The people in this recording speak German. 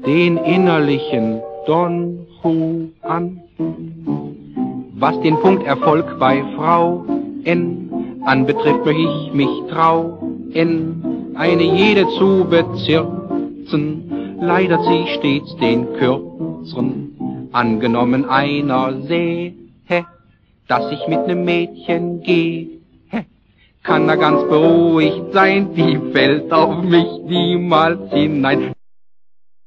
den innerlichen Don Juan. Was den Punkt Erfolg bei Frau N anbetrifft, möchte ich mich trauen, eine jede zu bezirzen, leider sie stets den Kürzeren. Angenommen einer sähe, dass ich mit nem Mädchen gehe, kann er ganz beruhigt sein, die fällt auf mich niemals hinein.